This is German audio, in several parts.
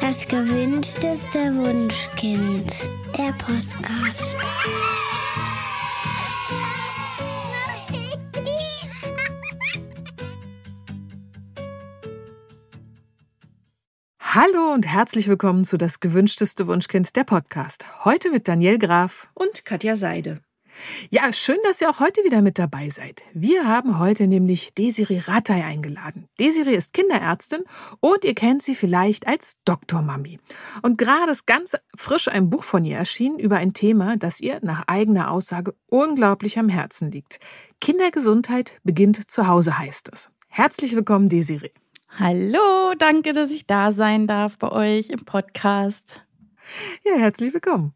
Das gewünschteste Wunschkind, der Podcast. Hallo und herzlich willkommen zu Das gewünschteste Wunschkind, der Podcast. Heute mit Danielle Graf und Katja Seide. Ja, schön, dass ihr auch heute wieder mit dabei seid. Wir haben heute nämlich Desiree Rattay eingeladen. Desiree ist Kinderärztin und ihr kennt sie vielleicht als Dr. Mami. Und gerade ist ganz frisch ein Buch von ihr erschienen über ein Thema, das ihr nach eigener Aussage unglaublich am Herzen liegt. Kindergesundheit beginnt zu Hause, heißt es. Herzlich willkommen, Desiree. Hallo, danke, dass ich da sein darf bei euch im Podcast. Ja, herzlich willkommen.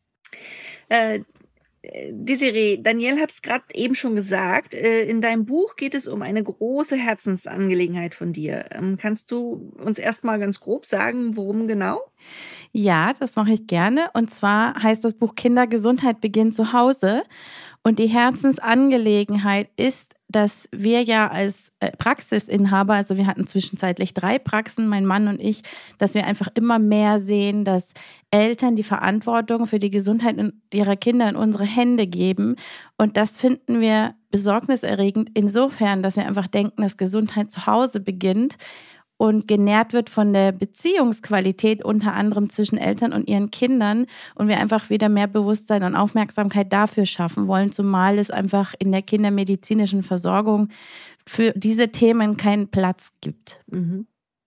Desiree, Danielle hat es gerade eben schon gesagt, in deinem Buch geht es um eine große Herzensangelegenheit von dir. Kannst du uns erstmal ganz grob sagen, worum genau? Ja, das mache ich gerne. Und zwar heißt das Buch Kindergesundheit beginnt zu Hause. Und die Herzensangelegenheit ist, dass wir ja als Praxisinhaber, also wir hatten zwischenzeitlich 3 Praxen, mein Mann und ich, dass wir einfach immer mehr sehen, dass Eltern die Verantwortung für die Gesundheit ihrer Kinder in unsere Hände geben. Und das finden wir besorgniserregend insofern, dass wir einfach denken, dass Gesundheit zu Hause beginnt und genährt wird von der Beziehungsqualität unter anderem zwischen Eltern und ihren Kindern und wir einfach wieder mehr Bewusstsein und Aufmerksamkeit dafür schaffen wollen, zumal es einfach in der kindermedizinischen Versorgung für diese Themen keinen Platz gibt. Mhm.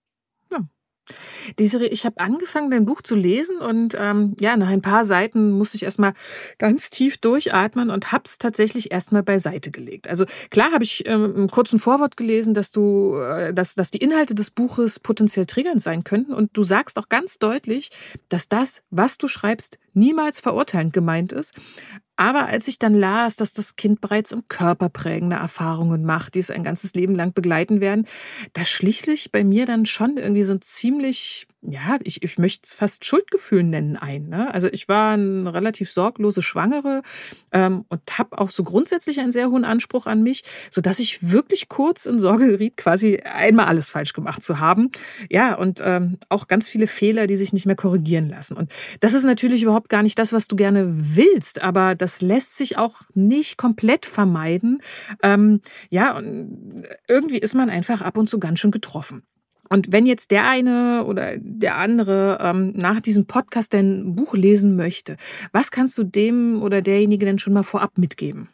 Desiree, ich habe angefangen, dein Buch zu lesen und nach ein paar Seiten musste ich erstmal ganz tief durchatmen und habe es tatsächlich erstmal beiseite gelegt. Also klar habe ich im kurzen Vorwort gelesen, dass die Inhalte des Buches potenziell triggernd sein könnten und du sagst auch ganz deutlich, dass das, was du schreibst, niemals verurteilend gemeint ist. Aber als ich dann las, dass das Kind bereits im Körper prägende Erfahrungen macht, die es ein ganzes Leben lang begleiten werden, da schlich sich bei mir dann schon irgendwie so ein ziemlich, ich möchte es fast Schuldgefühl nennen ein. Ne? Also ich war eine relativ sorglose Schwangere und habe auch so grundsätzlich einen sehr hohen Anspruch an mich, sodass ich wirklich kurz in Sorge geriet, quasi einmal alles falsch gemacht zu haben. Ja, und auch ganz viele Fehler, die sich nicht mehr korrigieren lassen. Und das ist natürlich überhaupt gar nicht das, was du gerne willst, aber das lässt sich auch nicht komplett vermeiden. Und irgendwie ist man einfach ab und zu ganz schön getroffen. Und wenn jetzt der eine oder der andere nach diesem Podcast dein Buch lesen möchte, was kannst du dem oder derjenige denn schon mal vorab mitgeben?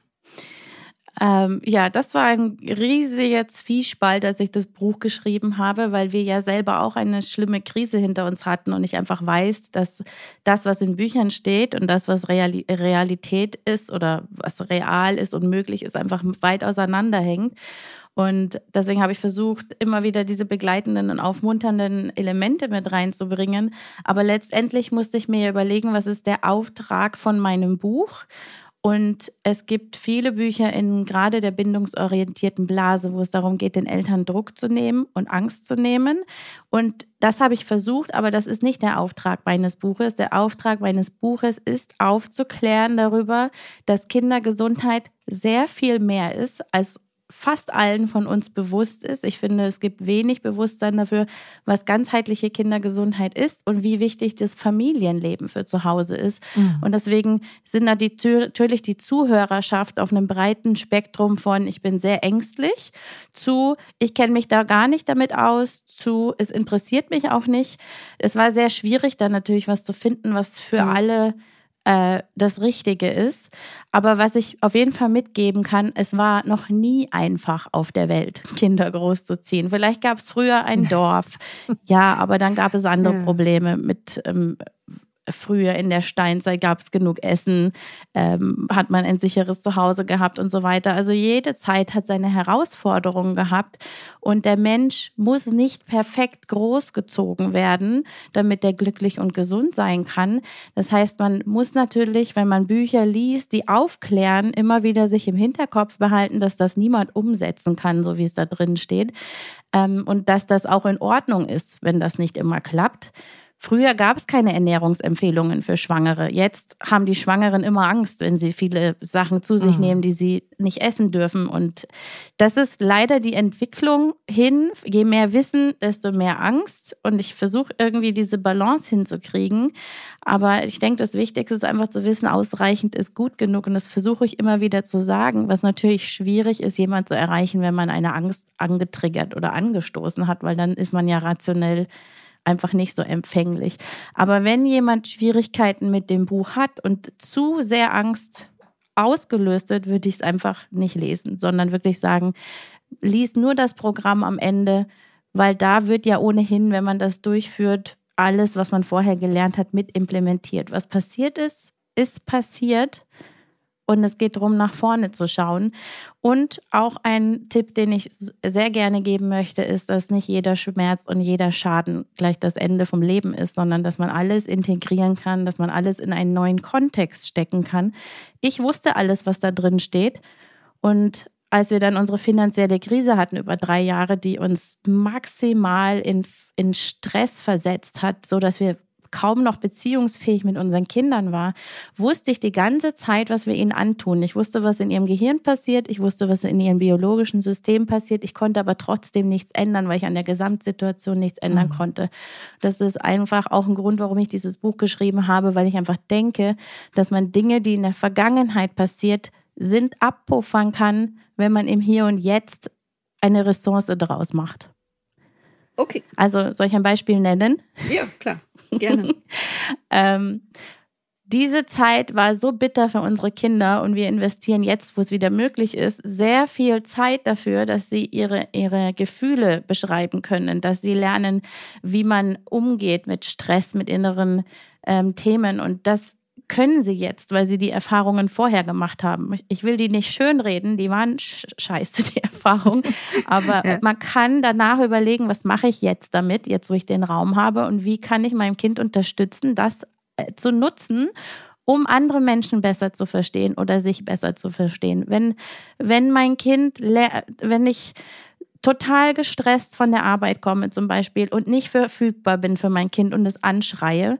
Das war ein riesiger Zwiespalt, als ich das Buch geschrieben habe, weil wir ja selber auch eine schlimme Krise hinter uns hatten und ich einfach weiß, dass das, was in Büchern steht und das, was Realität ist oder was real ist und möglich ist, einfach weit auseinanderhängt. Und deswegen habe ich versucht, immer wieder diese begleitenden und aufmunternden Elemente mit reinzubringen. Aber letztendlich musste ich mir überlegen, was ist der Auftrag von meinem Buch? Und es gibt viele Bücher in gerade der bindungsorientierten Blase, wo es darum geht, den Eltern Druck zu nehmen und Angst zu nehmen. Und das habe ich versucht, aber das ist nicht der Auftrag meines Buches. Der Auftrag meines Buches ist, aufzuklären darüber, dass Kindergesundheit sehr viel mehr ist, als fast allen von uns bewusst ist. Ich finde, es gibt wenig Bewusstsein dafür, was ganzheitliche Kindergesundheit ist und wie wichtig das Familienleben für zu Hause ist. Mhm. Und deswegen sind da natürlich die Zuhörerschaft auf einem breiten Spektrum von ich bin sehr ängstlich zu ich kenne mich da gar nicht damit aus zu es interessiert mich auch nicht. Es war sehr schwierig, da natürlich was zu finden, was für alle das Richtige ist. Aber was ich auf jeden Fall mitgeben kann, es war noch nie einfach auf der Welt, Kinder großzuziehen. Vielleicht gab es früher ein Dorf, aber dann gab es andere Probleme mit früher in der Steinzeit gab es genug Essen, hat man ein sicheres Zuhause gehabt und so weiter. Also jede Zeit hat seine Herausforderungen gehabt und der Mensch muss nicht perfekt großgezogen werden, damit er glücklich und gesund sein kann. Das heißt, man muss natürlich, wenn man Bücher liest, die aufklären, immer wieder sich im Hinterkopf behalten, dass das niemand umsetzen kann, so wie es da drin steht. Und dass das auch in Ordnung ist, wenn das nicht immer klappt. Früher gab es keine Ernährungsempfehlungen für Schwangere. Jetzt haben die Schwangeren immer Angst, wenn sie viele Sachen zu sich nehmen, die sie nicht essen dürfen. Und das ist leider die Entwicklung hin. Je mehr Wissen, desto mehr Angst. Und ich versuche irgendwie diese Balance hinzukriegen. Aber ich denke, das Wichtigste ist einfach zu wissen, ausreichend ist gut genug. Und das versuche ich immer wieder zu sagen, was natürlich schwierig ist, jemand zu erreichen, wenn man eine Angst angetriggert oder angestoßen hat, weil dann ist man ja rationell einfach nicht so empfänglich. Aber wenn jemand Schwierigkeiten mit dem Buch hat und zu sehr Angst ausgelöst wird, würde ich es einfach nicht lesen, sondern wirklich sagen, lies nur das Programm am Ende, weil da wird ja ohnehin, wenn man das durchführt, alles, was man vorher gelernt hat, mit implementiert. Was passiert ist, ist passiert. Und es geht darum, nach vorne zu schauen. Und auch ein Tipp, den ich sehr gerne geben möchte, ist, dass nicht jeder Schmerz und jeder Schaden gleich das Ende vom Leben ist, sondern dass man alles integrieren kann, dass man alles in einen neuen Kontext stecken kann. Ich wusste alles, was da drin steht. Und als wir dann unsere finanzielle Krise hatten über 3 Jahre, die uns maximal in Stress versetzt hat, sodass wir kaum noch beziehungsfähig mit unseren Kindern war, wusste ich die ganze Zeit, was wir ihnen antun. Ich wusste, was in ihrem Gehirn passiert. Ich wusste, was in ihrem biologischen System passiert. Ich konnte aber trotzdem nichts ändern, weil ich an der Gesamtsituation nichts ändern konnte. Das ist einfach auch ein Grund, warum ich dieses Buch geschrieben habe, weil ich einfach denke, dass man Dinge, die in der Vergangenheit passiert sind, abpuffern kann, wenn man im Hier und Jetzt eine Ressource daraus macht. Okay. Also soll ich ein Beispiel nennen? Ja, klar. Gerne. Diese Zeit war so bitter für unsere Kinder und wir investieren jetzt, wo es wieder möglich ist, sehr viel Zeit dafür, dass sie ihre Gefühle beschreiben können, dass sie lernen, wie man umgeht mit Stress, mit inneren Themen, und das können sie jetzt, weil sie die Erfahrungen vorher gemacht haben. Ich will die nicht schönreden, die waren scheiße, die Erfahrungen. Aber man kann danach überlegen, was mache ich jetzt damit, jetzt wo ich den Raum habe, und wie kann ich meinem Kind unterstützen, das zu nutzen, um andere Menschen besser zu verstehen oder sich besser zu verstehen. Wenn mein Kind, wenn ich total gestresst von der Arbeit komme zum Beispiel und nicht verfügbar bin für mein Kind und es anschreie,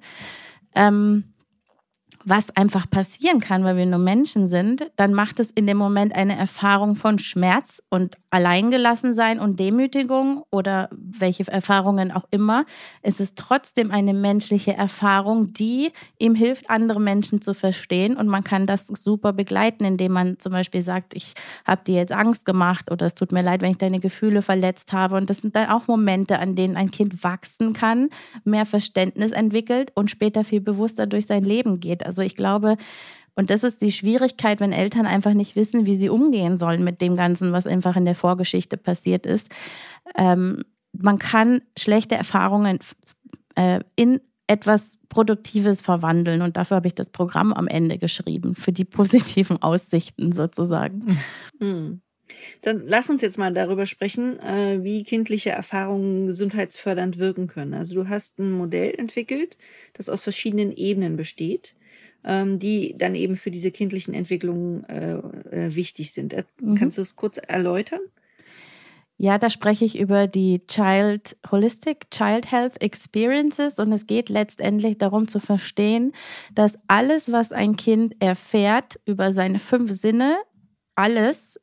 was einfach passieren kann, weil wir nur Menschen sind, dann macht es in dem Moment eine Erfahrung von Schmerz und Alleingelassensein und Demütigung oder welche Erfahrungen auch immer. Es ist trotzdem eine menschliche Erfahrung, die ihm hilft, andere Menschen zu verstehen, und man kann das super begleiten, indem man zum Beispiel sagt, ich habe dir jetzt Angst gemacht oder es tut mir leid, wenn ich deine Gefühle verletzt habe, und das sind dann auch Momente, an denen ein Kind wachsen kann, mehr Verständnis entwickelt und später viel bewusster durch sein Leben geht. Also ich glaube, und das ist die Schwierigkeit, wenn Eltern einfach nicht wissen, wie sie umgehen sollen mit dem Ganzen, was einfach in der Vorgeschichte passiert ist. Man kann schlechte Erfahrungen in etwas Produktives verwandeln, und dafür habe ich das Programm am Ende geschrieben, für die positiven Aussichten sozusagen. Dann lass uns jetzt mal darüber sprechen, wie kindliche Erfahrungen gesundheitsfördernd wirken können. Also du hast ein Modell entwickelt, das aus verschiedenen Ebenen besteht, die dann eben für diese kindlichen Entwicklungen wichtig sind. Kannst du es kurz erläutern? Ja, da spreche ich über die Holistic Child Health Experiences, und es geht letztendlich darum zu verstehen, dass alles, was ein Kind erfährt über seine 5 Sinne, alles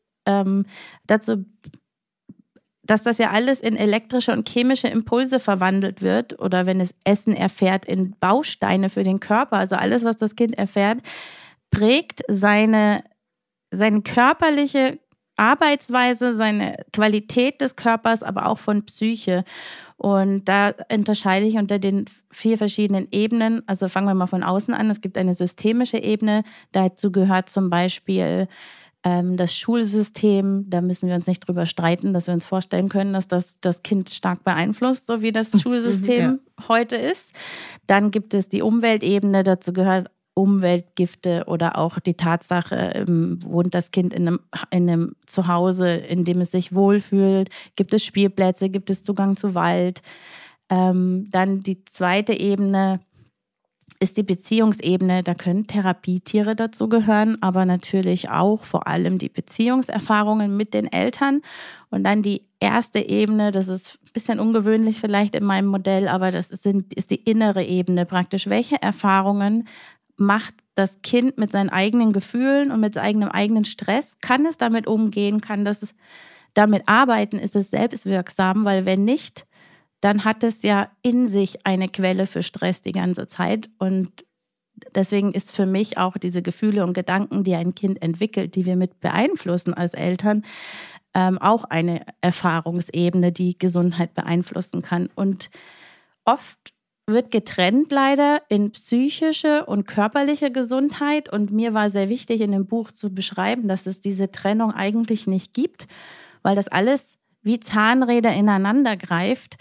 dass das ja alles in elektrische und chemische Impulse verwandelt wird, oder wenn es Essen erfährt, in Bausteine für den Körper. Also alles, was das Kind erfährt, prägt seine körperliche Arbeitsweise, seine Qualität des Körpers, aber auch von Psyche. Und da unterscheide ich unter den 4 verschiedenen Ebenen. Also fangen wir mal von außen an. Es gibt eine systemische Ebene. Dazu gehört zum Beispiel das Schulsystem. Da müssen wir uns nicht drüber streiten, dass wir uns vorstellen können, dass das Kind stark beeinflusst, so wie das Schulsystem heute ist. Dann gibt es die Umweltebene. Dazu gehört Umweltgifte oder auch die Tatsache, wohnt das Kind in einem Zuhause, in dem es sich wohlfühlt? Gibt es Spielplätze? Gibt es Zugang zu Wald? Dann die zweite Ebene ist die Beziehungsebene. Da können Therapietiere dazu gehören, aber natürlich auch vor allem die Beziehungserfahrungen mit den Eltern. Und dann die erste Ebene, das ist ein bisschen ungewöhnlich vielleicht in meinem Modell, aber das ist die innere Ebene praktisch. Welche Erfahrungen macht das Kind mit seinen eigenen Gefühlen und mit seinem eigenen Stress? Kann es damit umgehen? Kann das damit arbeiten? Ist es selbstwirksam? Weil wenn nicht, dann hat es ja in sich eine Quelle für Stress die ganze Zeit. Und deswegen ist für mich auch diese Gefühle und Gedanken, die ein Kind entwickelt, die wir mit beeinflussen als Eltern, auch eine Erfahrungsebene, die Gesundheit beeinflussen kann. Und oft wird getrennt leider in psychische und körperliche Gesundheit. Und mir war sehr wichtig, in dem Buch zu beschreiben, dass es diese Trennung eigentlich nicht gibt, weil das alles wie Zahnräder ineinander greift.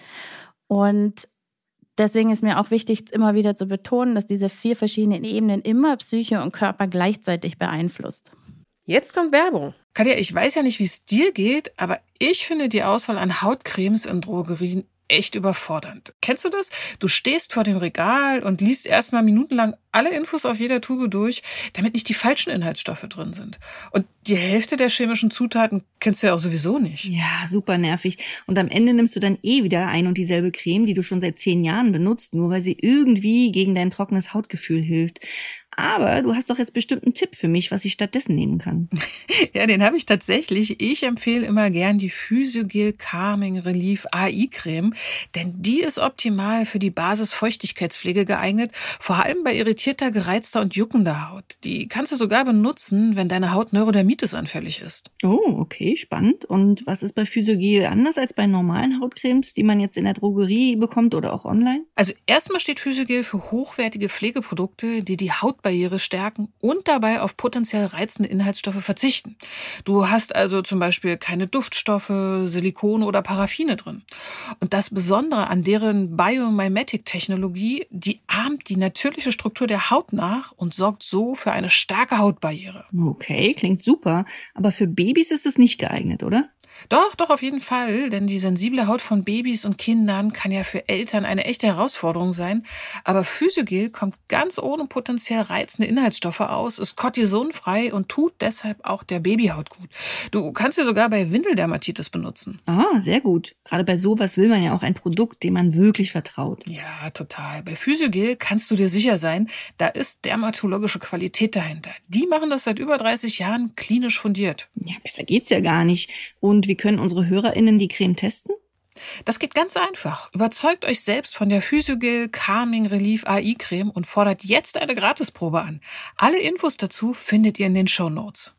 Und deswegen ist mir auch wichtig, immer wieder zu betonen, dass diese 4 verschiedenen Ebenen immer Psyche und Körper gleichzeitig beeinflusst. Jetzt kommt Werbung. Katja, ich weiß ja nicht, wie es dir geht, aber ich finde die Auswahl an Hautcremes in Drogerien echt überfordernd. Kennst du das? Du stehst vor dem Regal und liest erstmal minutenlang alle Infos auf jeder Tube durch, damit nicht die falschen Inhaltsstoffe drin sind. Und die Hälfte der chemischen Zutaten kennst du ja auch sowieso nicht. Ja, super nervig. Und am Ende nimmst du dann wieder ein und dieselbe Creme, die du schon seit 10 Jahren benutzt, nur weil sie irgendwie gegen dein trockenes Hautgefühl hilft. Aber du hast doch jetzt bestimmt einen Tipp für mich, was ich stattdessen nehmen kann. Ja, den habe ich tatsächlich. Ich empfehle immer gern die Physiogel Calming Relief AI Creme, denn die ist optimal für die Basis-Feuchtigkeitspflege geeignet, vor allem bei irritierter, gereizter und juckender Haut. Die kannst du sogar benutzen, wenn deine Haut Neurodermitis anfällig ist. Oh, okay, spannend. Und was ist bei Physiogel anders als bei normalen Hautcremes, die man jetzt in der Drogerie bekommt oder auch online? Also erstmal steht Physiogel für hochwertige Pflegeprodukte, die die Hautbarriere stärken und dabei auf potenziell reizende Inhaltsstoffe verzichten. Du hast also zum Beispiel keine Duftstoffe, Silikone oder Paraffine drin. Und das Besondere an deren Biomimetic-Technologie, die ahmt die natürliche Struktur der Haut nach und sorgt so für eine starke Hautbarriere. Okay, klingt super. Aber für Babys ist es nicht geeignet, oder? Doch, auf jeden Fall, denn die sensible Haut von Babys und Kindern kann ja für Eltern eine echte Herausforderung sein. Aber Physiogel kommt ganz ohne potenziell reizende Inhaltsstoffe aus, ist kortisonfrei und tut deshalb auch der Babyhaut gut. Du kannst sie sogar bei Windeldermatitis benutzen. Ah, sehr gut. Gerade bei sowas will man ja auch ein Produkt, dem man wirklich vertraut. Ja, total. Bei Physiogel kannst du dir sicher sein, da ist dermatologische Qualität dahinter. Die machen das seit über 30 Jahren klinisch fundiert. Ja, besser geht's ja gar nicht. Und wie können unsere HörerInnen die Creme testen? Das geht ganz einfach. Überzeugt euch selbst von der Physiogel Calming Relief AI Creme und fordert jetzt eine Gratisprobe an. Alle Infos dazu findet ihr in den Shownotes.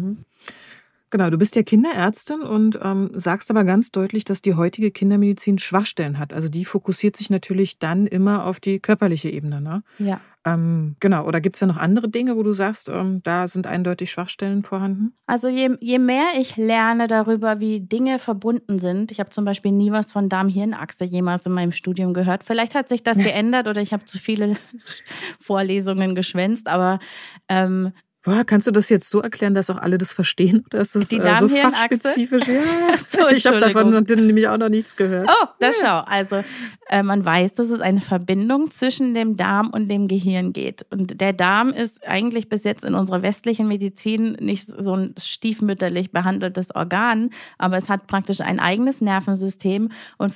Genau, du bist ja Kinderärztin und sagst aber ganz deutlich, dass die heutige Kindermedizin Schwachstellen hat. Also die fokussiert sich natürlich dann immer auf die körperliche Ebene, ne? Ja. Genau, oder gibt es ja noch andere Dinge, wo du sagst, da sind eindeutig Schwachstellen vorhanden? Also je mehr ich lerne darüber, wie Dinge verbunden sind, ich habe zum Beispiel nie was von Darm-Hirn-Achse jemals in meinem Studium gehört. Vielleicht hat sich das geändert oder ich habe zu viele Vorlesungen geschwänzt, aber Kannst du das jetzt so erklären, dass auch alle das verstehen? Oder ist das die so Darm-Hirn-Achse? fachspezifisch? Ja, So, ich habe davon nämlich auch noch nichts gehört. Oh, schau. Also man weiß, dass es eine Verbindung zwischen dem Darm und dem Gehirn geht. Und der Darm ist eigentlich bis jetzt in unserer westlichen Medizin nicht so ein stiefmütterlich behandeltes Organ, aber es hat praktisch ein eigenes Nervensystem und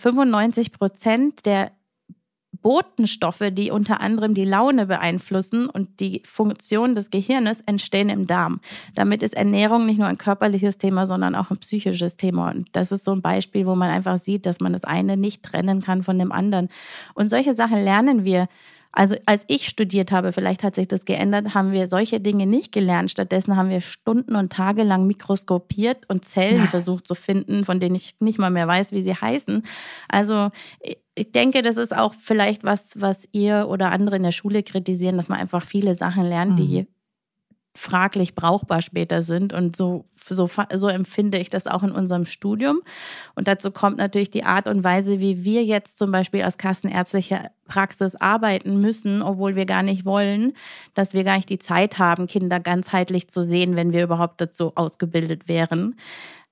95% der Botenstoffe, die unter anderem die Laune beeinflussen und die Funktion des Gehirnes, entstehen im Darm. Damit ist Ernährung nicht nur ein körperliches Thema, sondern auch ein psychisches Thema. Und das ist so ein Beispiel, wo man einfach sieht, dass man das eine nicht trennen kann von dem anderen. Und solche Sachen lernen wir. Also als ich studiert habe, vielleicht hat sich das geändert, haben wir solche Dinge nicht gelernt. Stattdessen haben wir Stunden und Tage lang mikroskopiert und Zellen versucht zu finden, von denen ich nicht mal mehr weiß, wie sie heißen. Also ich denke, das ist auch vielleicht was ihr oder andere in der Schule kritisieren, dass man einfach viele Sachen lernt, die fraglich brauchbar später sind. Und so empfinde ich das auch in unserem Studium. Und dazu kommt natürlich die Art und Weise, wie wir jetzt zum Beispiel als kassenärztliche Praxis arbeiten müssen, obwohl wir gar nicht wollen, dass wir gar nicht die Zeit haben, Kinder ganzheitlich zu sehen, wenn wir überhaupt dazu ausgebildet wären.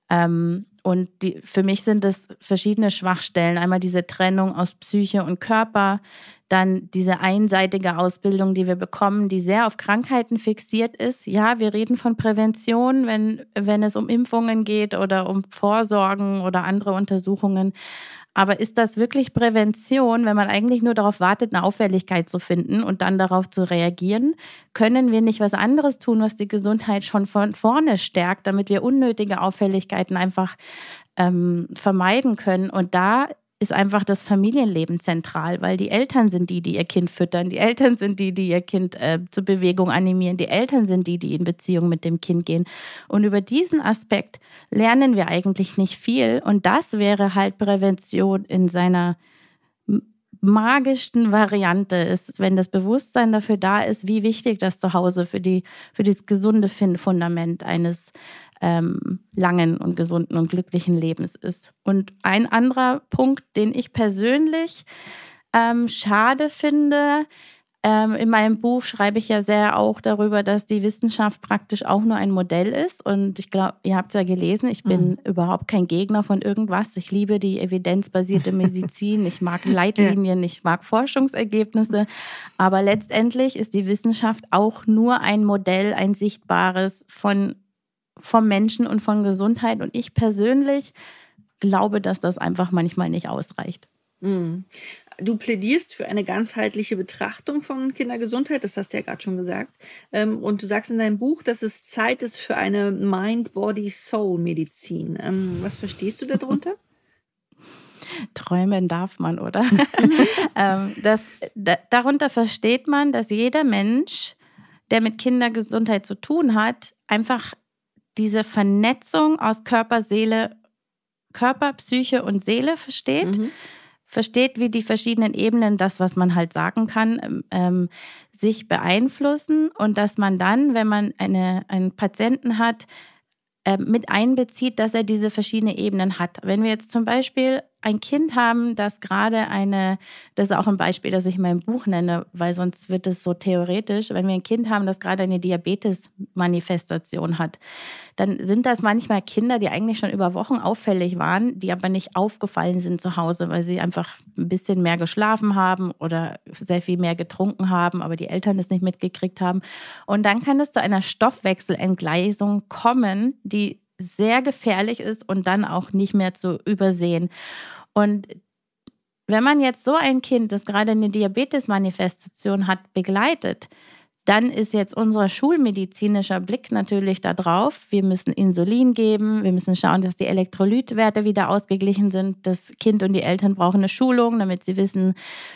Und für mich sind es verschiedene Schwachstellen. Einmal diese Trennung aus Psyche und Körper, dann diese einseitige Ausbildung, die wir bekommen, die sehr auf Krankheiten fixiert ist. Ja, wir reden von Prävention, wenn es um Impfungen geht oder um Vorsorgen oder andere Untersuchungen. Aber ist das wirklich Prävention, wenn man eigentlich nur darauf wartet, eine Auffälligkeit zu finden und dann darauf zu reagieren? Können wir nicht was anderes tun, was die Gesundheit schon von vorne stärkt, damit wir unnötige Auffälligkeiten einfach vermeiden können? Und da ist einfach das Familienleben zentral, weil die Eltern sind die ihr Kind füttern, die Eltern sind die ihr Kind zur Bewegung animieren, die Eltern sind die in Beziehung mit dem Kind gehen. Und über diesen Aspekt lernen wir eigentlich nicht viel. Und das wäre halt Prävention in seiner magischsten Variante, ist, wenn das Bewusstsein dafür da ist, wie wichtig das zu Hause für das gesunde Fundament eines langen und gesunden und glücklichen Lebens ist. Und ein anderer Punkt, den ich persönlich schade finde, in meinem Buch schreibe ich ja sehr auch darüber, dass die Wissenschaft praktisch auch nur ein Modell ist. Und ich glaube, ihr habt es ja gelesen, ich bin überhaupt kein Gegner von irgendwas. Ich liebe die evidenzbasierte Medizin, ich mag Leitlinien, ich mag Forschungsergebnisse. Aber letztendlich ist die Wissenschaft auch nur ein Modell, ein sichtbares vom Menschen und von Gesundheit. Und ich persönlich glaube, dass das einfach manchmal nicht ausreicht. Du plädierst für eine ganzheitliche Betrachtung von Kindergesundheit, das hast du ja gerade schon gesagt. Und du sagst in deinem Buch, dass es Zeit ist für eine Mind-Body-Soul-Medizin. Was verstehst du darunter? Träumen darf man, oder? Darunter versteht man, dass jeder Mensch, der mit Kindergesundheit zu tun hat, einfach diese Vernetzung aus Körper, Psyche und Seele versteht. Versteht, wie die verschiedenen Ebenen, das, was man halt sagen kann, sich beeinflussen und dass man dann, wenn man einen Patienten hat, mit einbezieht, dass er diese verschiedenen Ebenen hat. Wenn wir jetzt zum Beispiel ein Kind haben, das gerade das ist auch ein Beispiel, das ich in meinem Buch nenne, weil sonst wird es so theoretisch, wenn wir ein Kind haben, das gerade eine Diabetes-Manifestation hat, dann sind das manchmal Kinder, die eigentlich schon über Wochen auffällig waren, die aber nicht aufgefallen sind zu Hause, weil sie einfach ein bisschen mehr geschlafen haben oder sehr viel mehr getrunken haben, aber die Eltern es nicht mitgekriegt haben. Und dann kann es zu einer Stoffwechselentgleisung kommen, die sehr gefährlich ist und dann auch nicht mehr zu übersehen. Und wenn man jetzt so ein Kind, das gerade eine Diabetes-Manifestation hat, begleitet, dann ist jetzt unser schulmedizinischer Blick natürlich da drauf. Wir müssen Insulin geben, wir müssen schauen, dass die Elektrolytwerte wieder ausgeglichen sind. Das Kind und die Eltern brauchen eine Schulung, damit sie wissen,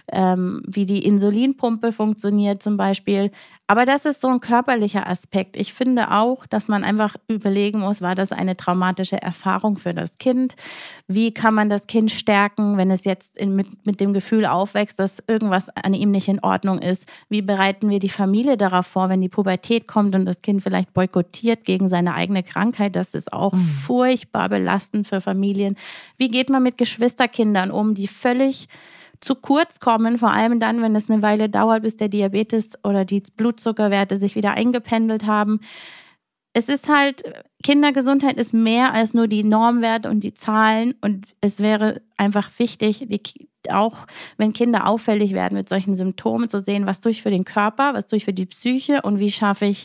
wie die Insulinpumpe funktioniert zum Beispiel. Aber das ist so ein körperlicher Aspekt. Ich finde auch, dass man einfach überlegen muss, war das eine traumatische Erfahrung für das Kind? Wie kann man das Kind stärken, wenn es jetzt mit dem Gefühl aufwächst, dass irgendwas an ihm nicht in Ordnung ist? Wie bereiten wir die Familie darauf vor, wenn die Pubertät kommt und das Kind vielleicht boykottiert gegen seine eigene Krankheit? Das ist auch furchtbar belastend für Familien. Wie geht man mit Geschwisterkindern um, die völlig zu kurz kommen, vor allem dann, wenn es eine Weile dauert, bis der Diabetes oder die Blutzuckerwerte sich wieder eingependelt haben. Es ist halt, Kindergesundheit ist mehr als nur die Normwerte und die Zahlen und es wäre einfach wichtig, auch wenn Kinder auffällig werden mit solchen Symptomen, zu sehen, was tue ich für den Körper, was tue ich für die Psyche und wie schaffe ich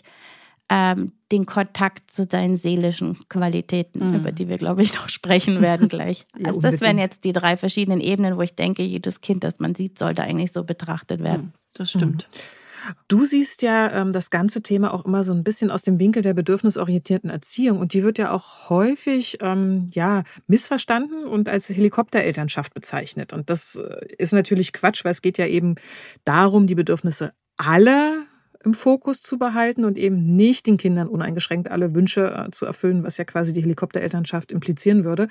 den Kontakt zu seinen seelischen Qualitäten, über die wir, glaube ich, noch sprechen werden gleich. Ja, also das wären jetzt die 3 verschiedenen Ebenen, wo ich denke, jedes Kind, das man sieht, sollte eigentlich so betrachtet werden. Das stimmt. Du siehst ja das ganze Thema auch immer so ein bisschen aus dem Winkel der bedürfnisorientierten Erziehung. Und die wird ja auch häufig missverstanden und als Helikopterelternschaft bezeichnet. Und das ist natürlich Quatsch, weil es geht ja eben darum, die Bedürfnisse aller im Fokus zu behalten und eben nicht den Kindern uneingeschränkt alle Wünsche zu erfüllen, was ja quasi die Helikopterelternschaft implizieren würde.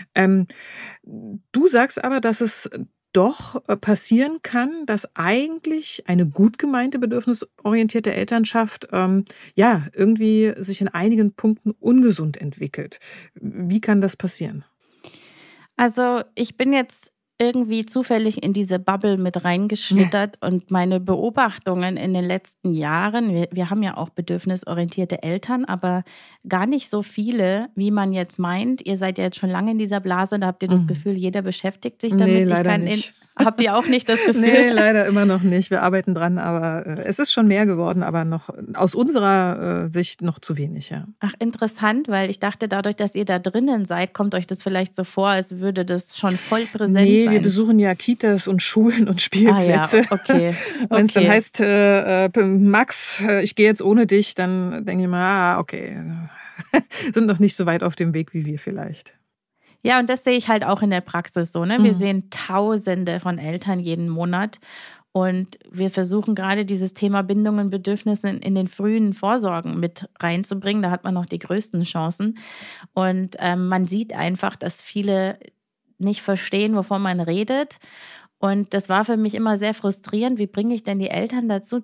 Du sagst aber, dass es doch passieren kann, dass eigentlich eine gut gemeinte bedürfnisorientierte Elternschaft irgendwie sich in einigen Punkten ungesund entwickelt. Wie kann das passieren? Also ich bin jetzt irgendwie zufällig in diese Bubble mit reingeschlittert und meine Beobachtungen in den letzten Jahren, wir haben ja auch bedürfnisorientierte Eltern, aber gar nicht so viele, wie man jetzt meint. Ihr seid ja jetzt schon lange in dieser Blase, da habt ihr das Gefühl, jeder beschäftigt sich damit. Nee, leider nicht. Habt ihr auch nicht das Gefühl? Nee, leider immer noch nicht. Wir arbeiten dran, aber es ist schon mehr geworden, aber noch aus unserer Sicht noch zu wenig, ja. Ach, interessant, weil ich dachte, dadurch, dass ihr da drinnen seid, kommt euch das vielleicht so vor, als würde das schon voll präsent sein. Nee, wir besuchen ja Kitas und Schulen und Spielplätze. Ah, ja, okay. Wenn es dann heißt, Max, ich gehe jetzt ohne dich, dann denke ich mal, okay, sind noch nicht so weit auf dem Weg wie wir vielleicht. Ja, und das sehe ich halt auch in der Praxis so. Ne? Wir sehen Tausende von Eltern jeden Monat und wir versuchen gerade dieses Thema Bindung und Bedürfnisse in den frühen Vorsorgen mit reinzubringen. Da hat man noch die größten Chancen. Und man sieht einfach, dass viele nicht verstehen, wovon man redet. Und das war für mich immer sehr frustrierend. Wie bringe ich denn die Eltern dazu,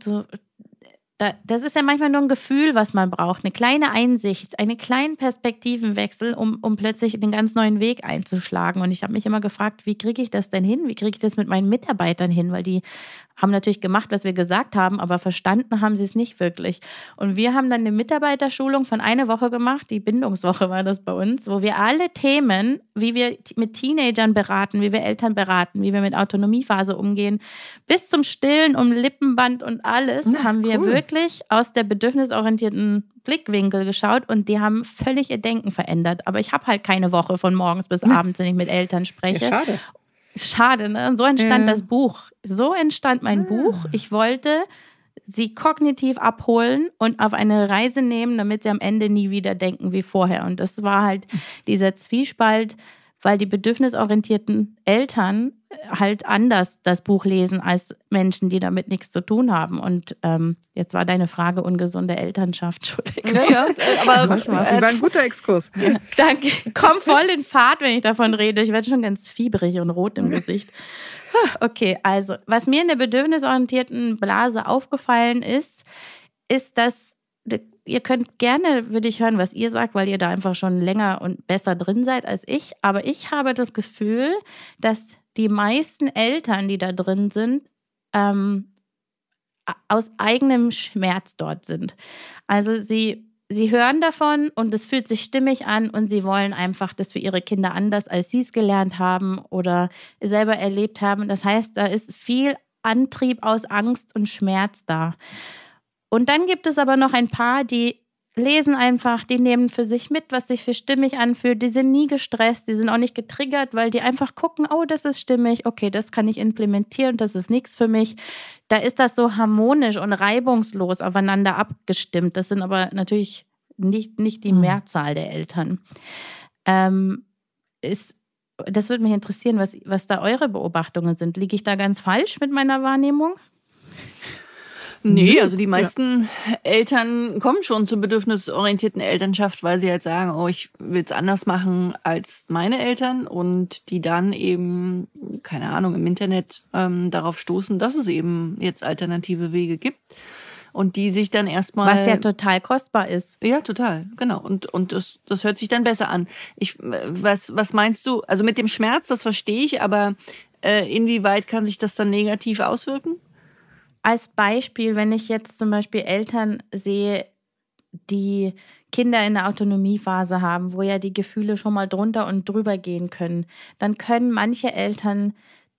das ist ja manchmal nur ein Gefühl, was man braucht. Eine kleine Einsicht, einen kleinen Perspektivenwechsel, um plötzlich einen ganz neuen Weg einzuschlagen. Und ich habe mich immer gefragt, wie kriege ich das denn hin? Wie kriege ich das mit meinen Mitarbeitern hin? Weil die haben natürlich gemacht, was wir gesagt haben, aber verstanden haben sie es nicht wirklich. Und wir haben dann eine Mitarbeiterschulung von einer Woche gemacht, die Bindungswoche war das bei uns, wo wir alle Themen, wie wir mit Teenagern beraten, wie wir Eltern beraten, wie wir mit Autonomiephase umgehen, bis zum Stillen, um Lippenband und alles, haben wir wirklich aus der bedürfnisorientierten Blickwinkel geschaut und die haben völlig ihr Denken verändert. Aber ich habe halt keine Woche von morgens bis abends, wenn ich mit Eltern spreche. Ja, schade. Schade, ne? Und so entstand das Buch. So entstand mein Buch. Ich wollte sie kognitiv abholen und auf eine Reise nehmen, damit sie am Ende nie wieder denken wie vorher. Und das war halt dieser Zwiespalt, weil die bedürfnisorientierten Eltern halt anders das Buch lesen als Menschen, die damit nichts zu tun haben. Und jetzt war deine Frage ungesunde Elternschaft, Entschuldigung. Ja, aber das war ein guter Exkurs. Ja, danke. Komm voll in Fahrt, wenn ich davon rede. Ich werde schon ganz fiebrig und rot im Gesicht. Okay, also, was mir in der bedürfnisorientierten Blase aufgefallen ist, dass ihr könnt gerne, würde ich hören, was ihr sagt, weil ihr da einfach schon länger und besser drin seid als ich. Aber ich habe das Gefühl, dass die meisten Eltern, die da drin sind, aus eigenem Schmerz dort sind. Also sie hören davon und es fühlt sich stimmig an und sie wollen einfach das für ihre Kinder anders, als sie es gelernt haben oder selber erlebt haben. Das heißt, da ist viel Antrieb aus Angst und Schmerz da. Und dann gibt es aber noch ein paar, die lesen einfach, die nehmen für sich mit, was sich für stimmig anfühlt. Die sind nie gestresst, die sind auch nicht getriggert, weil die einfach gucken, oh, das ist stimmig, okay, das kann ich implementieren, das ist nichts für mich. Da ist das so harmonisch und reibungslos aufeinander abgestimmt. Das sind aber natürlich nicht die Mehrzahl der Eltern. Das würde mich interessieren, was da eure Beobachtungen sind. Liege ich da ganz falsch mit meiner Wahrnehmung? Nee, also die meisten Eltern kommen schon zur bedürfnisorientierten Elternschaft, weil sie halt sagen, oh, ich will es anders machen als meine Eltern und die dann eben, keine Ahnung, im Internet darauf stoßen, dass es eben jetzt alternative Wege gibt und die sich dann erstmal... Was ja total kostbar ist. Ja, total, genau. Und das hört sich dann besser an. Was meinst du? Also mit dem Schmerz, das verstehe ich, aber inwieweit kann sich das dann negativ auswirken? Als Beispiel, wenn ich jetzt zum Beispiel Eltern sehe, die Kinder in der Autonomiephase haben, wo ja die Gefühle schon mal drunter und drüber gehen können, dann können manche Eltern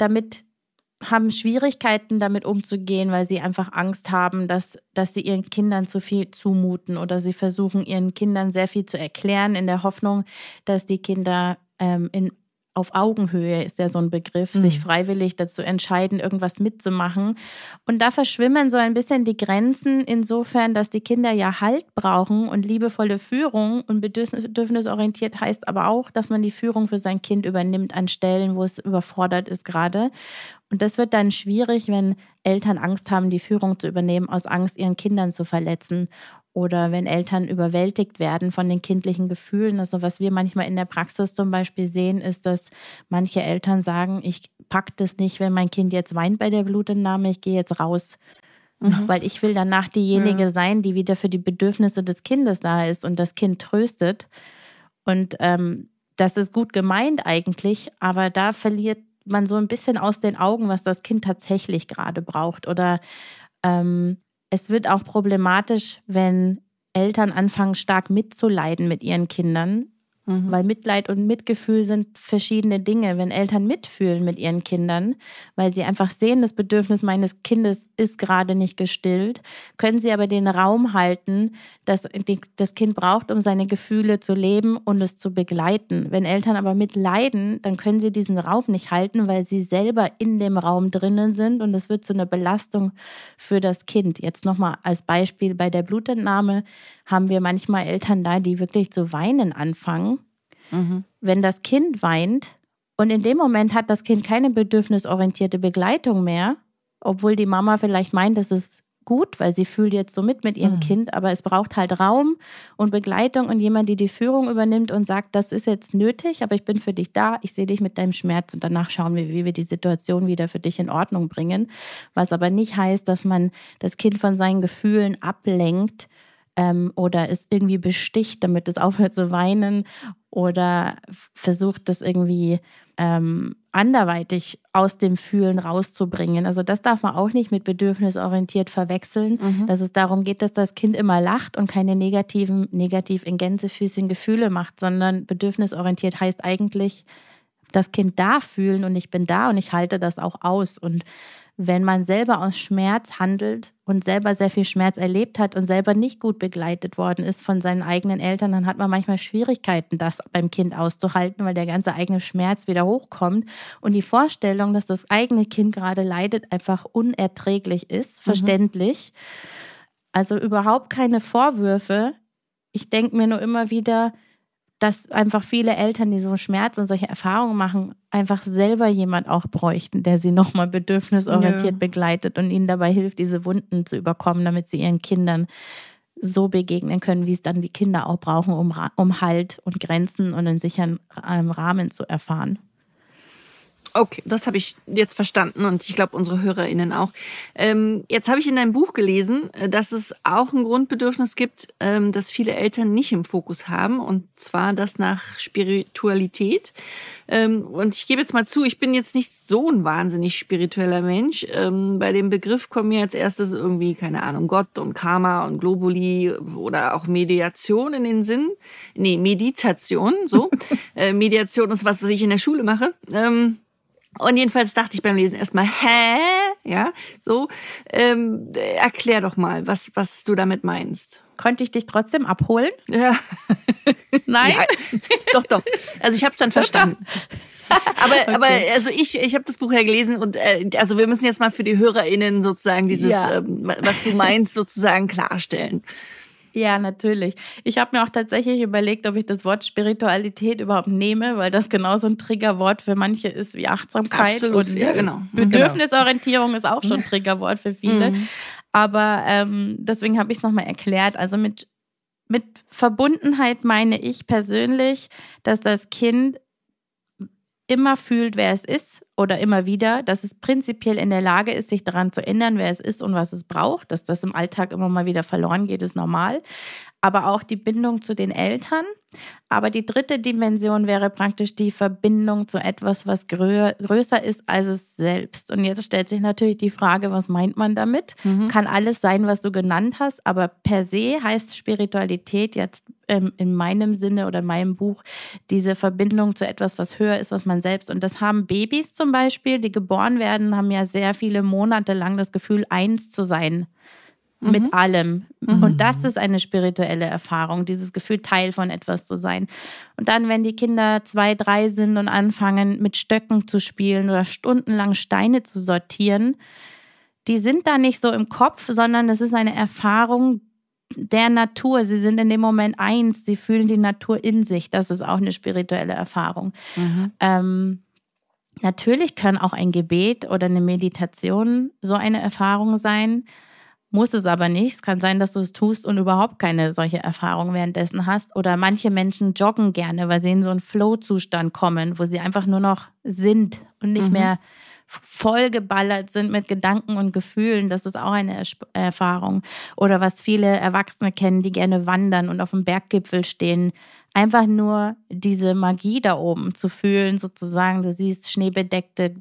haben Schwierigkeiten damit umzugehen, weil sie einfach Angst haben, dass sie ihren Kindern zu viel zumuten oder sie versuchen, ihren Kindern sehr viel zu erklären in der Hoffnung, dass die Kinder auf Augenhöhe ist ja so ein Begriff, sich freiwillig dazu entscheiden, irgendwas mitzumachen. Und da verschwimmen so ein bisschen die Grenzen insofern, dass die Kinder ja Halt brauchen und liebevolle Führung und bedürfnisorientiert heißt aber auch, dass man die Führung für sein Kind übernimmt an Stellen, wo es überfordert ist gerade. Und das wird dann schwierig, wenn Eltern Angst haben, die Führung zu übernehmen, aus Angst, ihren Kindern zu verletzen. Oder wenn Eltern überwältigt werden von den kindlichen Gefühlen. Also was wir manchmal in der Praxis zum Beispiel sehen, ist, dass manche Eltern sagen, ich packe das nicht, wenn mein Kind jetzt weint bei der Blutentnahme, ich gehe jetzt raus. Weil ich will danach diejenige sein, die wieder für die Bedürfnisse des Kindes da ist und das Kind tröstet. Und das ist gut gemeint eigentlich, aber da verliert man so ein bisschen aus den Augen, was das Kind tatsächlich gerade braucht. Oder es wird auch problematisch, wenn Eltern anfangen, stark mitzuleiden mit ihren Kindern. Weil Mitleid und Mitgefühl sind verschiedene Dinge. Wenn Eltern mitfühlen mit ihren Kindern, weil sie einfach sehen, das Bedürfnis meines Kindes ist gerade nicht gestillt, können sie aber den Raum halten, dass das Kind braucht, um seine Gefühle zu leben und es zu begleiten. Wenn Eltern aber mitleiden, dann können sie diesen Raum nicht halten, weil sie selber in dem Raum drinnen sind und es wird zu einer Belastung für das Kind. Jetzt nochmal als Beispiel bei der Blutentnahme haben wir manchmal Eltern da, die wirklich zu weinen anfangen. Wenn das Kind weint und in dem Moment hat das Kind keine bedürfnisorientierte Begleitung mehr, obwohl die Mama vielleicht meint, das ist gut, weil sie fühlt jetzt so mit ihrem Kind, aber es braucht halt Raum und Begleitung und jemand, die die Führung übernimmt und sagt, das ist jetzt nötig, aber ich bin für dich da, ich sehe dich mit deinem Schmerz und danach schauen wir, wie wir die Situation wieder für dich in Ordnung bringen. Was aber nicht heißt, dass man das Kind von seinen Gefühlen ablenkt oder es irgendwie besticht, damit es aufhört zu weinen oder versucht, das irgendwie anderweitig aus dem Fühlen rauszubringen. Also das darf man auch nicht mit bedürfnisorientiert verwechseln, dass es darum geht, dass das Kind immer lacht und keine negativ in Gänsefüßchen Gefühle macht, sondern bedürfnisorientiert heißt eigentlich, das Kind darf fühlen und ich bin da und ich halte das auch aus. Und wenn man selber aus Schmerz handelt und selber sehr viel Schmerz erlebt hat und selber nicht gut begleitet worden ist von seinen eigenen Eltern, dann hat man manchmal Schwierigkeiten, das beim Kind auszuhalten, weil der ganze eigene Schmerz wieder hochkommt und die Vorstellung, dass das eigene Kind gerade leidet, einfach unerträglich ist, verständlich. Also überhaupt keine Vorwürfe. Ich denke mir nur immer wieder, dass einfach viele Eltern, die so Schmerz und solche Erfahrungen machen, einfach selber jemand auch bräuchten, der sie nochmal bedürfnisorientiert begleitet und ihnen dabei hilft, diese Wunden zu überkommen, damit sie ihren Kindern so begegnen können, wie es dann die Kinder auch brauchen, um Halt und Grenzen und einen sicheren Rahmen zu erfahren. Okay, das habe ich jetzt verstanden und ich glaube, unsere HörerInnen auch. Jetzt habe ich in deinem Buch gelesen, dass es auch ein Grundbedürfnis gibt, das viele Eltern nicht im Fokus haben, und zwar das nach Spiritualität. Und ich gebe jetzt mal zu, ich bin jetzt nicht so ein wahnsinnig spiritueller Mensch. Bei dem Begriff kommen mir als erstes irgendwie, keine Ahnung, Gott und Karma und Globuli oder auch Mediation in den Sinn. Nee, Meditation, so. Mediation ist was ich in der Schule mache. Und jedenfalls dachte ich beim Lesen erstmal, ja, so, erklär doch mal, was du damit meinst. Konnte ich dich trotzdem abholen? Ja. Nein? Ja, doch. Also ich habe es dann verstanden. Aber also ich habe das Buch ja gelesen und also wir müssen jetzt mal für die HörerInnen sozusagen dieses, was du meinst, sozusagen klarstellen. Ja, natürlich. Ich habe mir auch tatsächlich überlegt, ob ich das Wort Spiritualität überhaupt nehme, weil das genauso ein Triggerwort für manche ist wie Achtsamkeit. Absolut, und ja, genau. Bedürfnisorientierung ist auch schon ein Triggerwort für viele. Aber deswegen habe ich es nochmal erklärt. Also mit Verbundenheit meine ich persönlich, dass das Kind immer fühlt, wer es ist oder immer wieder, dass es prinzipiell in der Lage ist, sich daran zu ändern, wer es ist und was es braucht. Dass das im Alltag immer mal wieder verloren geht, ist normal. Aber auch die Bindung zu den Eltern. Aber die dritte Dimension wäre praktisch die Verbindung zu etwas, was größer ist als es selbst. Und jetzt stellt sich natürlich die Frage, was meint man damit? Kann alles sein, was du genannt hast, aber per se heißt Spiritualität jetzt in meinem Sinne oder in meinem Buch diese Verbindung zu etwas, was höher ist, was man selbst. Und das haben Babys zum Beispiel, die geboren werden, haben ja sehr viele Monate lang das Gefühl, eins zu sein. Mit allem. Und das ist eine spirituelle Erfahrung, dieses Gefühl, Teil von etwas zu sein. Und dann, wenn die Kinder 2, 3 sind und anfangen, mit Stöcken zu spielen oder stundenlang Steine zu sortieren, die sind da nicht so im Kopf, sondern es ist eine Erfahrung der Natur. Sie sind in dem Moment eins, sie fühlen die Natur in sich. Das ist auch eine spirituelle Erfahrung. Natürlich kann auch ein Gebet oder eine Meditation so eine Erfahrung sein. Muss es aber nicht. Es kann sein, dass du es tust und überhaupt keine solche Erfahrung währenddessen hast. Oder manche Menschen joggen gerne, weil sie in so einen Flow-Zustand kommen, wo sie einfach nur noch sind und nicht mehr vollgeballert sind mit Gedanken und Gefühlen. Das ist auch eine Erfahrung. Oder was viele Erwachsene kennen, die gerne wandern und auf dem Berggipfel stehen. Einfach nur diese Magie da oben zu fühlen, sozusagen. Du siehst schneebedeckte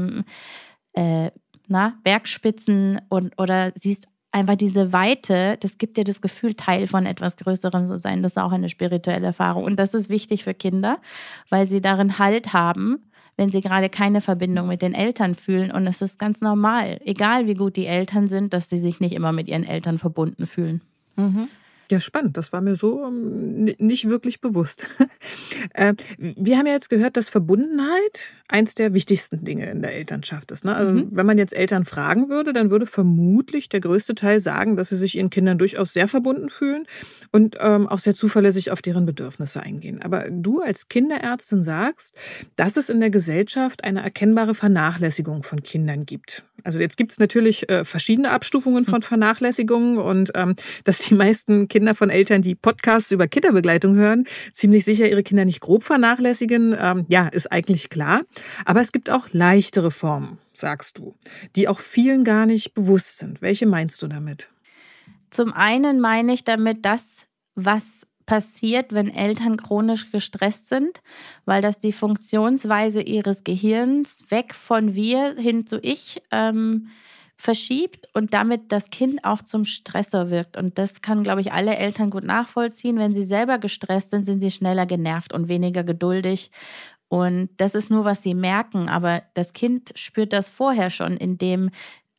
Bergspitzen oder siehst einfach diese Weite, das gibt dir das Gefühl, Teil von etwas Größerem zu sein. Das ist auch eine spirituelle Erfahrung. Und das ist wichtig für Kinder, weil sie darin Halt haben, wenn sie gerade keine Verbindung mit den Eltern fühlen. Und es ist ganz normal, egal wie gut die Eltern sind, dass sie sich nicht immer mit ihren Eltern verbunden fühlen. Mhm. Ja, spannend. Das war mir so nicht wirklich bewusst. Wir haben ja jetzt gehört, dass Verbundenheit eins der wichtigsten Dinge in der Elternschaft ist. Ne? Also wenn man jetzt Eltern fragen würde, dann würde vermutlich der größte Teil sagen, dass sie sich ihren Kindern durchaus sehr verbunden fühlen und auch sehr zuverlässig auf deren Bedürfnisse eingehen. Aber du als Kinderärztin sagst, dass es in der Gesellschaft eine erkennbare Vernachlässigung von Kindern gibt. Also jetzt gibt es natürlich verschiedene Abstufungen von Vernachlässigungen und dass die meisten Kinder von Eltern, die Podcasts über Kinderbegleitung hören, ziemlich sicher ihre Kinder nicht grob vernachlässigen, ist eigentlich klar. Aber es gibt auch leichtere Formen, sagst du, die auch vielen gar nicht bewusst sind. Welche meinst du damit? Zum einen meine ich damit das, was passiert, wenn Eltern chronisch gestresst sind, weil das die Funktionsweise ihres Gehirns weg von wir hin zu ich verschiebt und damit das Kind auch zum Stressor wirkt. Und das kann, glaube ich, alle Eltern gut nachvollziehen. Wenn sie selber gestresst sind, sind sie schneller genervt und weniger geduldig. Und das ist nur, was sie merken. Aber das Kind spürt das vorher schon, indem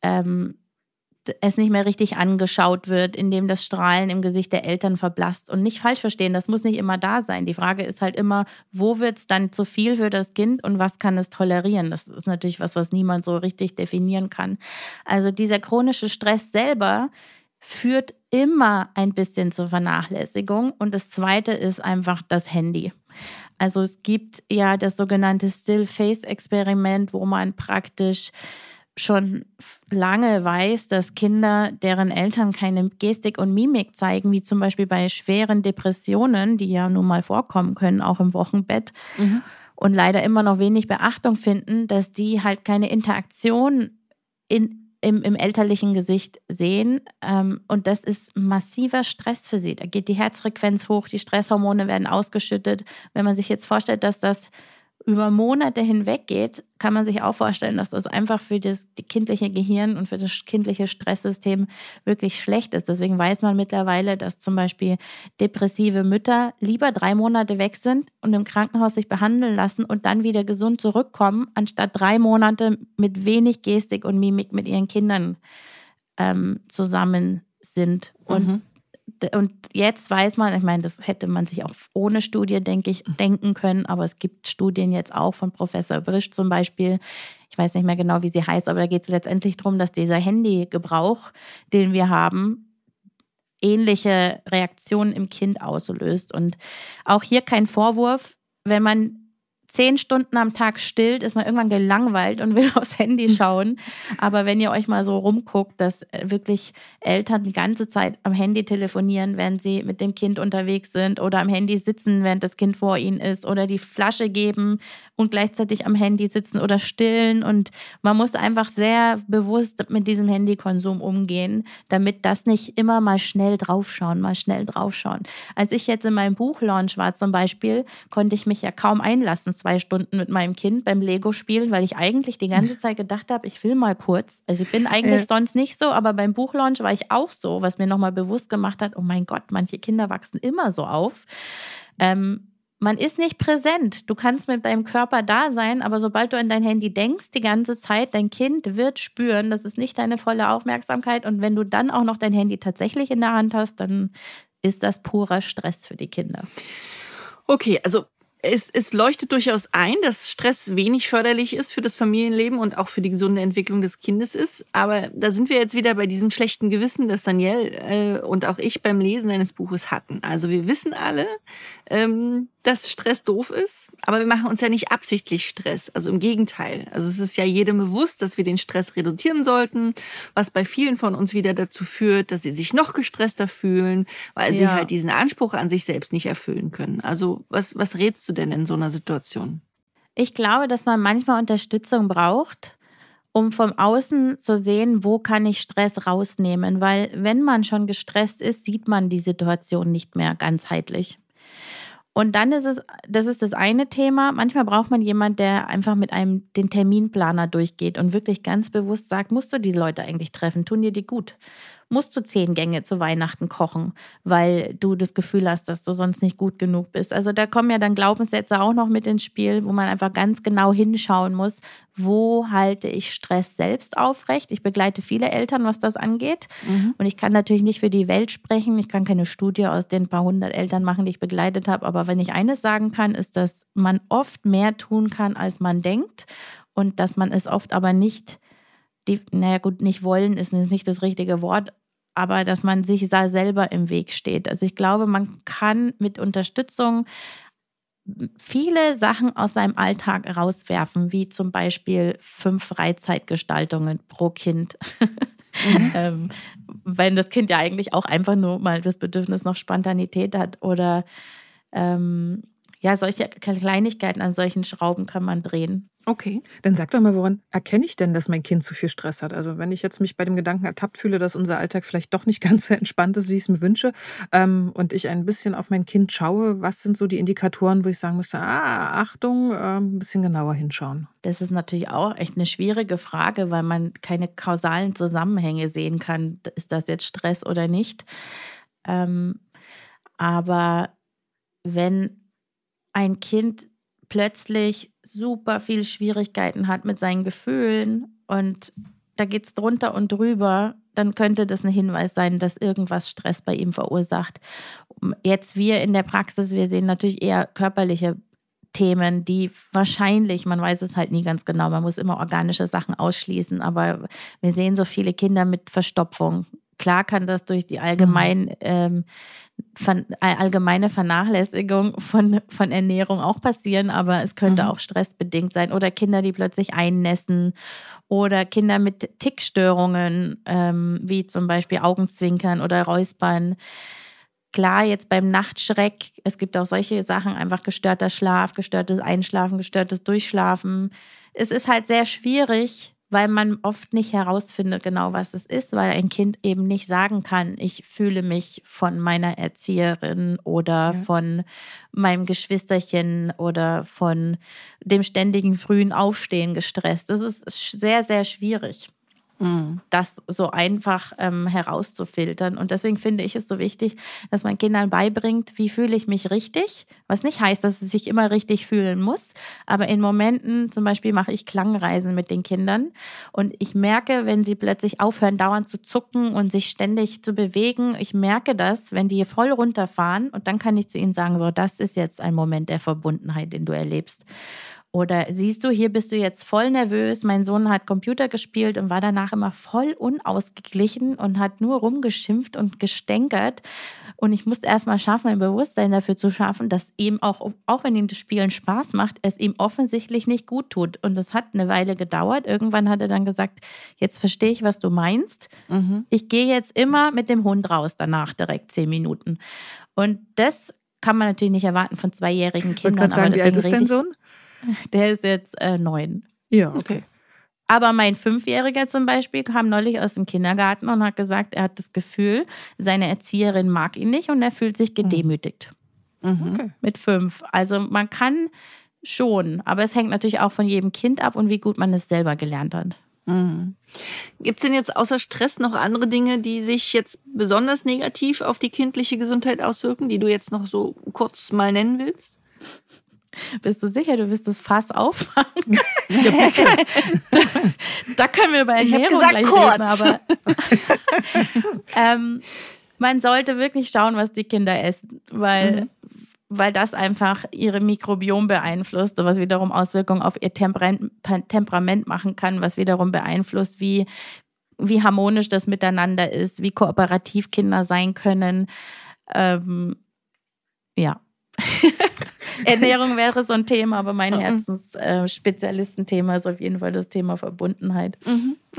es nicht mehr richtig angeschaut wird, indem das Strahlen im Gesicht der Eltern verblasst. Und nicht falsch verstehen, das muss nicht immer da sein. Die Frage ist halt immer, wo wird es dann zu viel für das Kind und was kann es tolerieren? Das ist natürlich was niemand so richtig definieren kann. Also dieser chronische Stress selber führt immer ein bisschen zur Vernachlässigung. Und das Zweite ist einfach das Handy. Also es gibt ja das sogenannte Still-Face-Experiment, wo man praktisch schon lange weiß, dass Kinder, deren Eltern keine Gestik und Mimik zeigen, wie zum Beispiel bei schweren Depressionen, die ja nun mal vorkommen können, auch im Wochenbett, und leider immer noch wenig Beachtung finden, dass die halt keine Interaktion im elterlichen Gesicht sehen. Und das ist massiver Stress für sie. Da geht die Herzfrequenz hoch, die Stresshormone werden ausgeschüttet. Wenn man sich jetzt vorstellt, dass das über Monate hinweg geht, kann man sich auch vorstellen, dass das einfach für das kindliche Gehirn und für das kindliche Stresssystem wirklich schlecht ist. Deswegen weiß man mittlerweile, dass zum Beispiel depressive Mütter lieber 3 Monate weg sind und im Krankenhaus sich behandeln lassen und dann wieder gesund zurückkommen, anstatt 3 Monate mit wenig Gestik und Mimik mit ihren Kindern zusammen sind. Und jetzt weiß man, ich meine, das hätte man sich auch ohne Studie, denke ich, denken können, aber es gibt Studien jetzt auch von Professor Brisch zum Beispiel, ich weiß nicht mehr genau, wie sie heißt, aber da geht es letztendlich darum, dass dieser Handygebrauch, den wir haben, ähnliche Reaktionen im Kind auslöst. Und auch hier kein Vorwurf, wenn man 10 Stunden am Tag stillt, ist man irgendwann gelangweilt und will aufs Handy schauen. Aber wenn ihr euch mal so rumguckt, dass wirklich Eltern die ganze Zeit am Handy telefonieren, wenn sie mit dem Kind unterwegs sind oder am Handy sitzen, während das Kind vor ihnen ist oder die Flasche geben und gleichzeitig am Handy sitzen oder stillen. Und man muss einfach sehr bewusst mit diesem Handykonsum umgehen, damit das nicht immer mal schnell draufschauen. Als ich jetzt in meinem Buchlaunch war zum Beispiel, konnte ich mich ja kaum einlassen, 2 Stunden mit meinem Kind beim Lego-Spielen, weil ich eigentlich die ganze Zeit gedacht habe, ich will mal kurz. Also ich bin eigentlich sonst nicht so, aber beim Buchlaunch war ich auch so, was mir nochmal bewusst gemacht hat, oh mein Gott, manche Kinder wachsen immer so auf. Man ist nicht präsent. Du kannst mit deinem Körper da sein, aber sobald du an dein Handy denkst, die ganze Zeit, dein Kind wird spüren, das ist nicht deine volle Aufmerksamkeit. Und wenn du dann auch noch dein Handy tatsächlich in der Hand hast, dann ist das purer Stress für die Kinder. Okay, also es leuchtet durchaus ein, dass Stress wenig förderlich ist für das Familienleben und auch für die gesunde Entwicklung des Kindes ist. Aber da sind wir jetzt wieder bei diesem schlechten Gewissen, das Danielle und auch ich beim Lesen eines Buches hatten. Also wir wissen alle, dass Stress doof ist, aber wir machen uns ja nicht absichtlich Stress. Also im Gegenteil. Also es ist ja jedem bewusst, dass wir den Stress reduzieren sollten, was bei vielen von uns wieder dazu führt, dass sie sich noch gestresster fühlen, weil sie halt diesen Anspruch an sich selbst nicht erfüllen können. Also was rätst du denn in so einer Situation? Ich glaube, dass man manchmal Unterstützung braucht um vom Außen zu sehen, wo kann ich Stress rausnehmen. Weil wenn man schon gestresst ist, sieht man die Situation nicht mehr ganzheitlich. Und dann das ist das eine Thema. Manchmal braucht man jemanden, der einfach mit einem den Terminplaner durchgeht und wirklich ganz bewusst sagt, musst du die Leute eigentlich treffen? Tun dir die gut? Musst du 10 Gänge zu Weihnachten kochen, weil du das Gefühl hast, dass du sonst nicht gut genug bist? Also da kommen ja dann Glaubenssätze auch noch mit ins Spiel, wo man einfach ganz genau hinschauen muss, wo halte ich Stress selbst aufrecht? Ich begleite viele Eltern, was das angeht. Und ich kann natürlich nicht für die Welt sprechen. Ich kann keine Studie aus den paar 100 Eltern machen, die ich begleitet habe. Aber wenn ich eines sagen kann, ist, dass man oft mehr tun kann, als man denkt. Und dass man es oft aber nicht, nicht wollen ist nicht das richtige Wort, aber dass man sich da selber im Weg steht. Also ich glaube, man kann mit Unterstützung viele Sachen aus seinem Alltag rauswerfen, wie zum Beispiel 5 Freizeitgestaltungen pro Kind. Wenn das Kind ja eigentlich auch einfach nur mal das Bedürfnis nach Spontanität hat oder solche Kleinigkeiten an solchen Schrauben kann man drehen. Okay, dann sag doch mal, woran erkenne ich denn, dass mein Kind zu viel Stress hat? Also wenn ich jetzt mich bei dem Gedanken ertappt fühle, dass unser Alltag vielleicht doch nicht ganz so entspannt ist, wie ich es mir wünsche, und ich ein bisschen auf mein Kind schaue, was sind so die Indikatoren, wo ich sagen müsste, Achtung, ein bisschen genauer hinschauen? Das ist natürlich auch echt eine schwierige Frage, weil man keine kausalen Zusammenhänge sehen kann. Ist das jetzt Stress oder nicht? Aber wenn ein Kind plötzlich super viel Schwierigkeiten hat mit seinen Gefühlen und da geht es drunter und drüber, dann könnte das ein Hinweis sein, dass irgendwas Stress bei ihm verursacht. Jetzt wir in der Praxis, wir sehen natürlich eher körperliche Themen, die wahrscheinlich, man weiß es halt nie ganz genau, man muss immer organische Sachen ausschließen, aber wir sehen so viele Kinder mit Verstopfung. Klar kann das durch die allgemeine Vernachlässigung von Ernährung auch passieren, aber es könnte auch stressbedingt sein. Oder Kinder, die plötzlich einnässen oder Kinder mit Tickstörungen, wie zum Beispiel Augenzwinkern oder Räuspern. Klar, jetzt beim Nachtschreck, es gibt auch solche Sachen, einfach gestörter Schlaf, gestörtes Einschlafen, gestörtes Durchschlafen. Es ist halt sehr schwierig, weil man oft nicht herausfindet genau, was es ist, weil ein Kind eben nicht sagen kann, ich fühle mich von meiner Erzieherin oder von meinem Geschwisterchen oder von dem ständigen frühen Aufstehen gestresst. Das ist sehr, sehr schwierig, das so einfach herauszufiltern. Und deswegen finde ich es so wichtig, dass man Kindern beibringt, wie fühle ich mich richtig, was nicht heißt, dass es sich immer richtig fühlen muss, aber in Momenten, zum Beispiel mache ich Klangreisen mit den Kindern und ich merke, wenn sie plötzlich aufhören, dauernd zu zucken und sich ständig zu bewegen, ich merke das, wenn die voll runterfahren und dann kann ich zu ihnen sagen, so, das ist jetzt ein Moment der Verbundenheit, den du erlebst. Oder siehst du, hier bist du jetzt voll nervös. Mein Sohn hat Computer gespielt und war danach immer voll unausgeglichen und hat nur rumgeschimpft und gestänkert. Und ich musste erst mal schaffen, ein Bewusstsein dafür zu schaffen, dass ihm auch wenn ihm das Spielen Spaß macht, es ihm offensichtlich nicht gut tut. Und das hat eine Weile gedauert. Irgendwann hat er dann gesagt, jetzt verstehe ich, was du meinst. Ich gehe jetzt immer mit dem Hund raus, danach direkt 10 Minuten. Und das kann man natürlich nicht erwarten von 2-jährigen Kindern. Ich würde sagen, wie alt ist dein Sohn? Der ist jetzt 9. Ja, okay. Aber mein 5-Jähriger zum Beispiel kam neulich aus dem Kindergarten und hat gesagt, er hat das Gefühl, seine Erzieherin mag ihn nicht und er fühlt sich gedemütigt. Okay. Mit 5. Also man kann schon, aber es hängt natürlich auch von jedem Kind ab und wie gut man es selber gelernt hat. Gibt es denn jetzt außer Stress noch andere Dinge, die sich jetzt besonders negativ auf die kindliche Gesundheit auswirken, die du jetzt noch so kurz mal nennen willst? Bist du sicher, du wirst das Fass auffangen? da können wir über Ernährung gleich reden, aber man sollte wirklich schauen, was die Kinder essen, weil das einfach ihre Mikrobiom beeinflusst, was wiederum Auswirkungen auf ihr Temperament machen kann, was wiederum beeinflusst, wie harmonisch das miteinander ist, wie kooperativ Kinder sein können. Ernährung wäre so ein Thema, aber mein Herzensspezialistenthema ist auf jeden Fall das Thema Verbundenheit. Okay.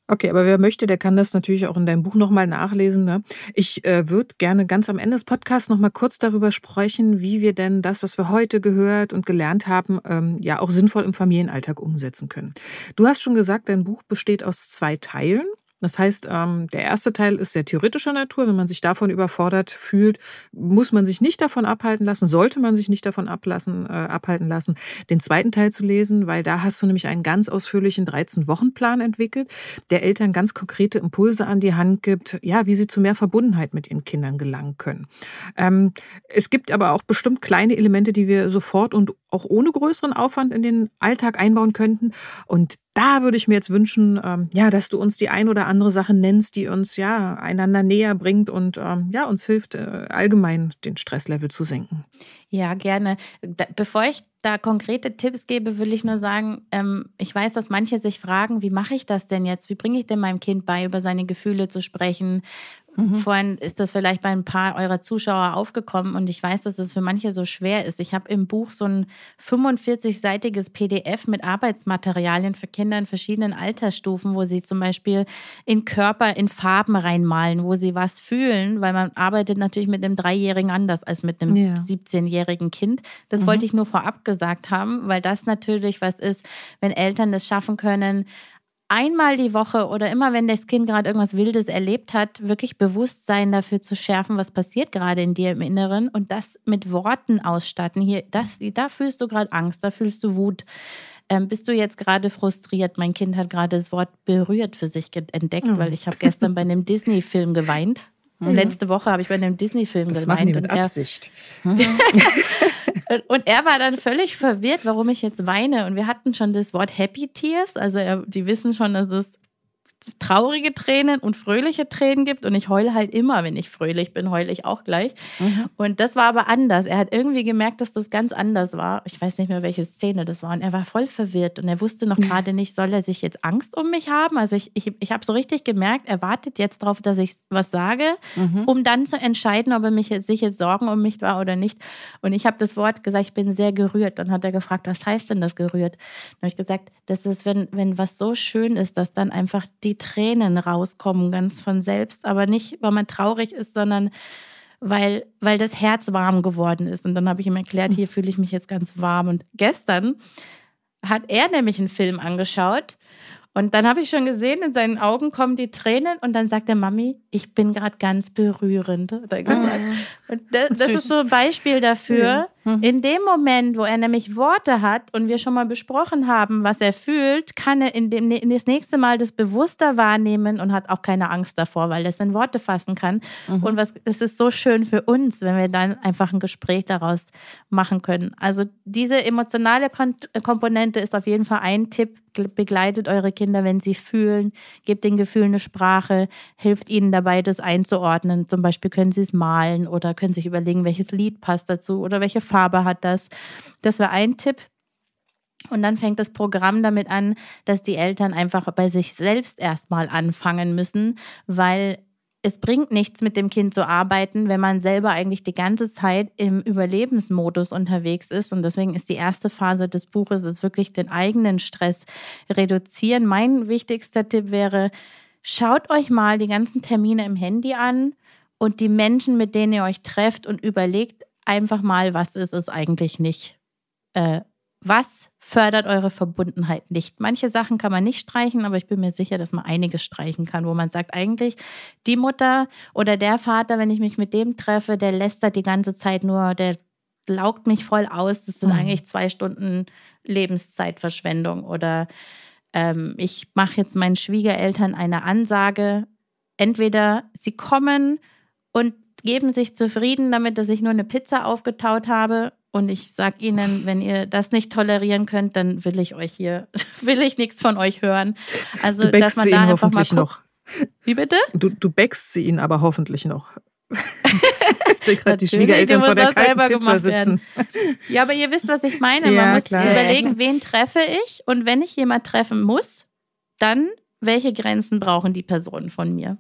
Okay, aber wer möchte, der kann das natürlich auch in deinem Buch nochmal nachlesen. Ne? Ich würde gerne ganz am Ende des Podcasts nochmal kurz darüber sprechen, wie wir denn das, was wir heute gehört und gelernt haben, ja auch sinnvoll im Familienalltag umsetzen können. Du hast schon gesagt, dein Buch besteht aus 2 Teilen. Das heißt, der erste Teil ist sehr theoretischer Natur. Wenn man sich davon überfordert fühlt, muss man sich nicht davon abhalten lassen, sollte man sich nicht davon abhalten lassen, den zweiten Teil zu lesen, weil da hast du nämlich einen ganz ausführlichen 13-Wochen-Plan entwickelt, der Eltern ganz konkrete Impulse an die Hand gibt, ja, wie sie zu mehr Verbundenheit mit ihren Kindern gelangen können. Es gibt aber auch bestimmt kleine Elemente, die wir sofort und auch ohne größeren Aufwand in den Alltag einbauen könnten. Und da würde ich mir jetzt wünschen, ja, dass du uns die ein oder andere Sache nennst, die uns ja einander näher bringt und ja, uns hilft, allgemein den Stresslevel zu senken. Ja, gerne. Bevor ich da konkrete Tipps gebe, will ich nur sagen, ich weiß, dass manche sich fragen, wie mache ich das denn jetzt? Wie bringe ich denn meinem Kind bei, über seine Gefühle zu sprechen? Vorhin ist das vielleicht bei ein paar eurer Zuschauer aufgekommen und ich weiß, dass das für manche so schwer ist. Ich habe im Buch so ein 45-seitiges PDF mit Arbeitsmaterialien für Kinder in verschiedenen Altersstufen, wo sie zum Beispiel in Körper in Farben reinmalen, wo sie was fühlen, weil man arbeitet natürlich mit einem 3-Jährigen anders als mit einem 17-jährigen Kind. Das wollte ich nur vorab gesagt haben, weil das natürlich was ist, wenn Eltern das schaffen können, einmal die Woche oder immer, wenn das Kind gerade irgendwas Wildes erlebt hat, wirklich Bewusstsein dafür zu schärfen, was passiert gerade in dir im Inneren und das mit Worten ausstatten. Hier, da fühlst du gerade Angst, da fühlst du Wut. Bist du jetzt gerade frustriert? Mein Kind hat gerade das Wort berührt für sich entdeckt, weil ich habe gestern bei einem Disney-Film geweint. Letzte Woche habe ich bei einem Disney-Film geweint. Das machen die mit Absicht. Und er war dann völlig verwirrt, warum ich jetzt weine. Und wir hatten schon das Wort Happy Tears. Also die wissen schon, dass es traurige Tränen und fröhliche Tränen gibt. Und ich heule halt immer, wenn ich fröhlich bin, heule ich auch gleich. Und das war aber anders. Er hat irgendwie gemerkt, dass das ganz anders war. Ich weiß nicht mehr, welche Szene das war. Und er war voll verwirrt. Und er wusste noch gerade nicht, soll er sich jetzt Angst um mich haben? Also ich habe so richtig gemerkt, er wartet jetzt darauf, dass ich was sage, um dann zu entscheiden, ob er sich jetzt Sorgen um mich war oder nicht. Und ich habe das Wort gesagt, ich bin sehr gerührt. Dann hat er gefragt, was heißt denn das gerührt? Dann habe ich gesagt, das ist, wenn was so schön ist, dass dann einfach die Tränen rauskommen, ganz von selbst, aber nicht, weil man traurig ist, sondern weil das Herz warm geworden ist. Und dann habe ich ihm erklärt, hier fühle ich mich jetzt ganz warm. Und gestern hat er nämlich einen Film angeschaut und dann habe ich schon gesehen, in seinen Augen kommen die Tränen und dann sagt er, Mami, ich bin gerade ganz berührend, hat er gesagt. Und das ist so ein Beispiel dafür, in dem Moment, wo er nämlich Worte hat und wir schon mal besprochen haben, was er fühlt, kann er das nächste Mal das bewusster wahrnehmen und hat auch keine Angst davor, weil er es in Worte fassen kann. Und es ist so schön für uns, wenn wir dann einfach ein Gespräch daraus machen können. Also diese emotionale Komponente ist auf jeden Fall ein Tipp. Begleitet eure Kinder, wenn sie fühlen, gebt den Gefühlen eine Sprache, hilft ihnen dabei, das einzuordnen. Zum Beispiel können sie es malen oder können sich überlegen, welches Lied passt dazu oder welche Farbe hat das. Das wäre ein Tipp. Und dann fängt das Programm damit an, dass die Eltern einfach bei sich selbst erstmal anfangen müssen, weil es bringt nichts, mit dem Kind zu arbeiten, wenn man selber eigentlich die ganze Zeit im Überlebensmodus unterwegs ist. Und deswegen ist die erste Phase des Buches ist wirklich den eigenen Stress reduzieren. Mein wichtigster Tipp wäre, schaut euch mal die ganzen Termine im Handy an und die Menschen, mit denen ihr euch trefft und überlegt einfach mal, was ist es eigentlich nicht. Was fördert eure Verbundenheit nicht? Manche Sachen kann man nicht streichen, aber ich bin mir sicher, dass man einiges streichen kann, wo man sagt, eigentlich die Mutter oder der Vater, wenn ich mich mit dem treffe, der lästert die ganze Zeit nur, der laugt mich voll aus. Das sind eigentlich 2 Stunden Lebenszeitverschwendung. Oder ich mache jetzt meinen Schwiegereltern eine Ansage. Entweder sie kommen und geben sich zufrieden damit, dass ich nur eine Pizza aufgetaut habe. Und ich sage ihnen, wenn ihr das nicht tolerieren könnt, dann will ich nichts von euch hören. Also, dass man da einfach mal guckt. Noch. Wie bitte? Du bäckst sie ihnen aber hoffentlich noch. Ich sehe gerade die Schwiegereltern vor der kalten Pizza sitzen. Ja, aber ihr wisst, was ich meine. Man muss überlegen, wen treffe ich? Und wenn ich jemand treffen muss, dann welche Grenzen brauchen die Personen von mir?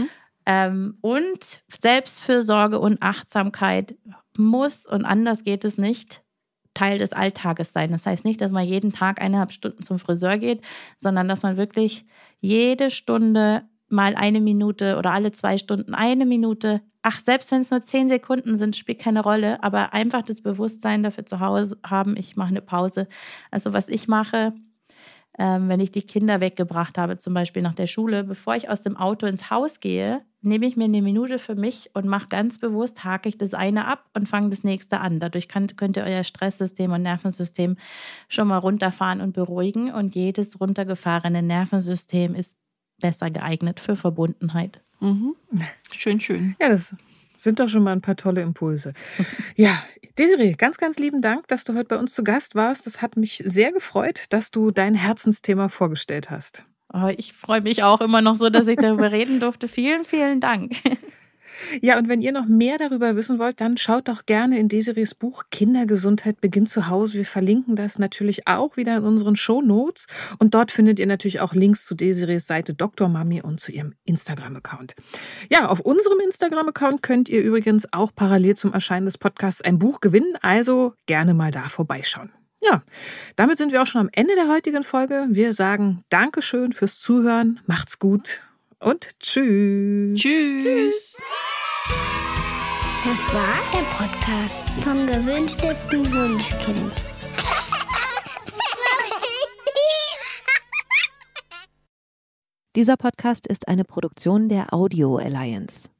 Und Selbstfürsorge und Achtsamkeit muss, und anders geht es nicht, Teil des Alltages sein. Das heißt nicht, dass man jeden Tag 1,5 Stunden zum Friseur geht, sondern dass man wirklich jede Stunde mal 1 Minute oder alle 2 Stunden 1 Minute, selbst wenn es nur 10 Sekunden sind, spielt keine Rolle, aber einfach das Bewusstsein dafür zu Hause haben, ich mache eine Pause. Also was ich mache, wenn ich die Kinder weggebracht habe, zum Beispiel nach der Schule, bevor ich aus dem Auto ins Haus gehe, nehme ich mir 1 Minute für mich und mache ganz bewusst, hake ich das eine ab und fange das nächste an. Dadurch könnt ihr euer Stresssystem und Nervensystem schon mal runterfahren und beruhigen. Und jedes runtergefahrene Nervensystem ist besser geeignet für Verbundenheit. Mhm. Schön, schön. Ja, das sind doch schon mal ein paar tolle Impulse. Ja, Desiree, ganz, ganz lieben Dank, dass du heute bei uns zu Gast warst. Es hat mich sehr gefreut, dass du dein Herzensthema vorgestellt hast. Oh, ich freue mich auch immer noch so, dass ich darüber reden durfte. Vielen, vielen Dank. Ja, und wenn ihr noch mehr darüber wissen wollt, dann schaut doch gerne in Desirees Buch Kindergesundheit beginnt zu Hause. Wir verlinken das natürlich auch wieder in unseren Shownotes. Und dort findet ihr natürlich auch Links zu Desirees Seite Dr. Mami und zu ihrem Instagram-Account. Ja, auf unserem Instagram-Account könnt ihr übrigens auch parallel zum Erscheinen des Podcasts ein Buch gewinnen. Also gerne mal da vorbeischauen. Ja, damit sind wir auch schon am Ende der heutigen Folge. Wir sagen Dankeschön fürs Zuhören, macht's gut und tschüss. Tschüss. Das war der Podcast vom gewünschtesten Wunschkind. Dieser Podcast ist eine Produktion der Audio Alliance.